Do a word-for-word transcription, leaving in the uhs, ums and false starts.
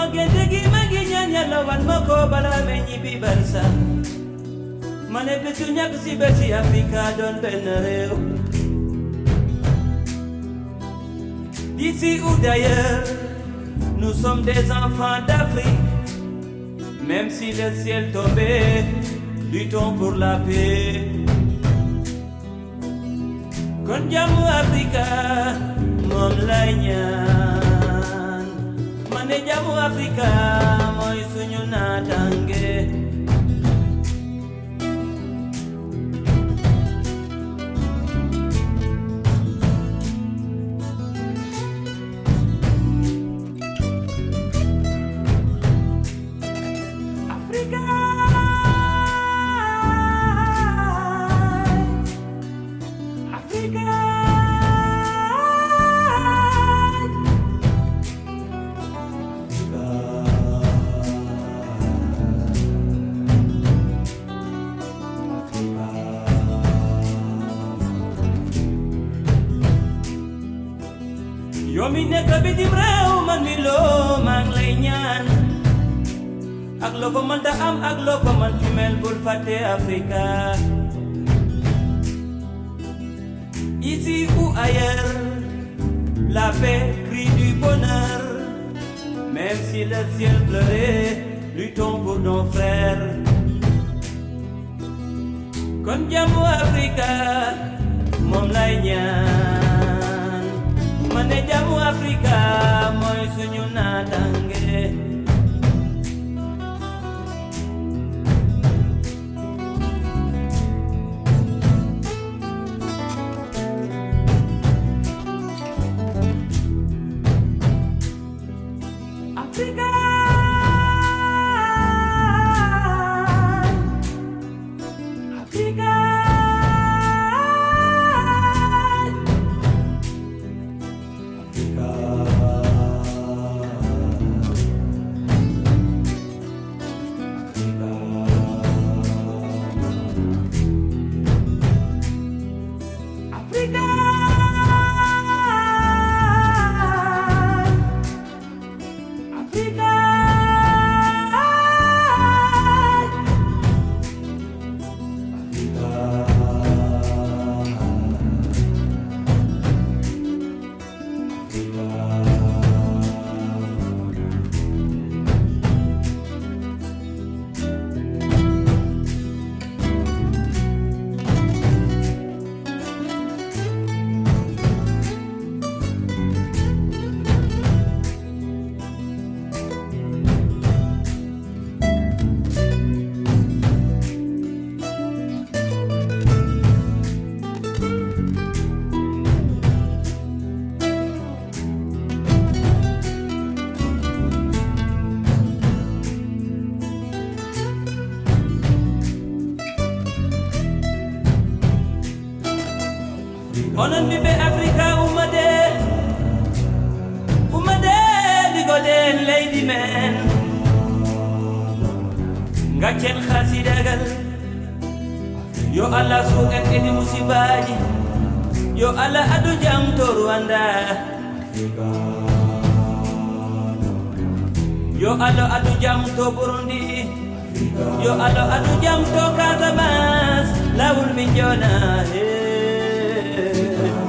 Sama gende gi magi ñaan yàlla wan ma ko bala me ñibbi barsa Mane betu ñak si beti Afrika doon benn réew D'ici ou d'ailleurs nous sommes des enfants d'Afrique Même si le ciel tombait luttons pour la paix Kon jàmmu Afrika moom lay ñaan Mane jàmmu Afrika mooy suñu naataange Yo mi nekk bitim réew man mi loo maa ngi lay ñaan ak loo ko mën ta am ak loo ko mën ci mel bul fàtte Afrika Ici ou ailleurs la paix crie du bonheur Même si le ciel pleurait luttons pour nos frères Kon jàmmu Afrika moom lay ñaan Mane jàmmu Afrika mooy suñu naataange Afrika Afrika Onon ɓiɓɓe Afrika ummade ummade ɗigoɗen leydi men gaccen hasidagal yo Allah suuƙen kedi musibaji yo Allah adu jam to Rwanda yo Allah adu jam to Burundi yo Allah adu jam to Casamance lawol min jona hey.